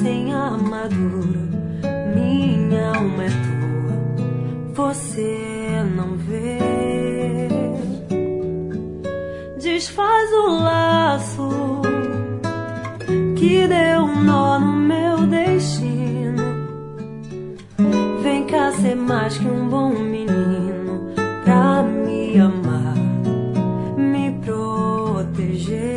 sem armadura. Minha alma é tua, você não vê. Desfaz o laço que deu um nó no meu destino. Vem cá ser mais que um bom menino pra me amar, me proteger.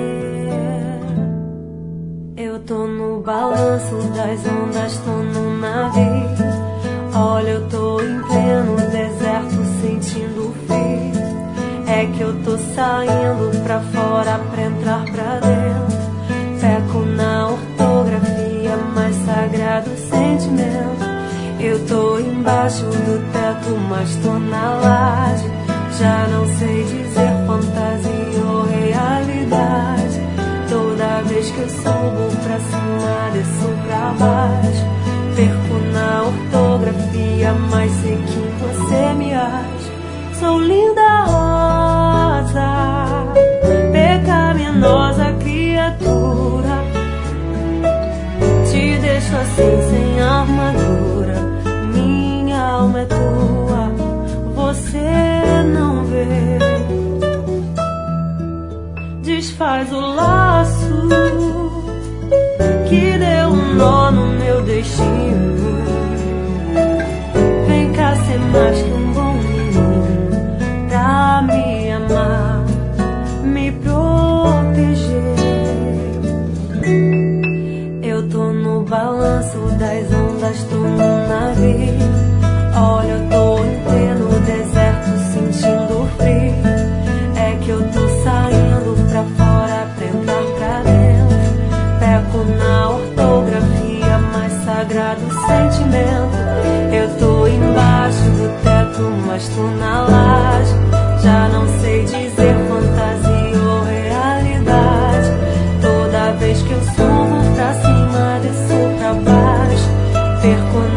Eu tô no balanço das ondas, tô num navio. Olha, eu tô em pleno deserto sentindo frio. É que eu tô saindo pra fora pra entrar pra dentro. Peco na ortografia, mais sagrado sentimento. Eu tô embaixo do teto, mas tô na laje. Já não sei dizer fantasia ou realidade. Toda vez que eu subo pra cima, desço pra baixo. Perco na ortografia, mas sei que você me acha. Sou linda rosa, pecaminosa criatura. Te deixo assim sem armadura. Minha alma é tua, você não vê. Desfaz o laço que deu um nó no meu destino. Vem cá ser mais que um bom menino pra me amar, me proteger. Eu tô no balanço das ondas, tô no navio. Olha, eu tô em pleno deserto sentindo frio. É que eu tô saindo pra fora pra entrar pra dentro. Peco na ortografia, mais sagrado sentimento. Eu tô embaixo do teto, mas tô na laje. Já não sei dizer fantasia ou realidade. Toda vez que eu subo pra cima, desço pra baixo. Perco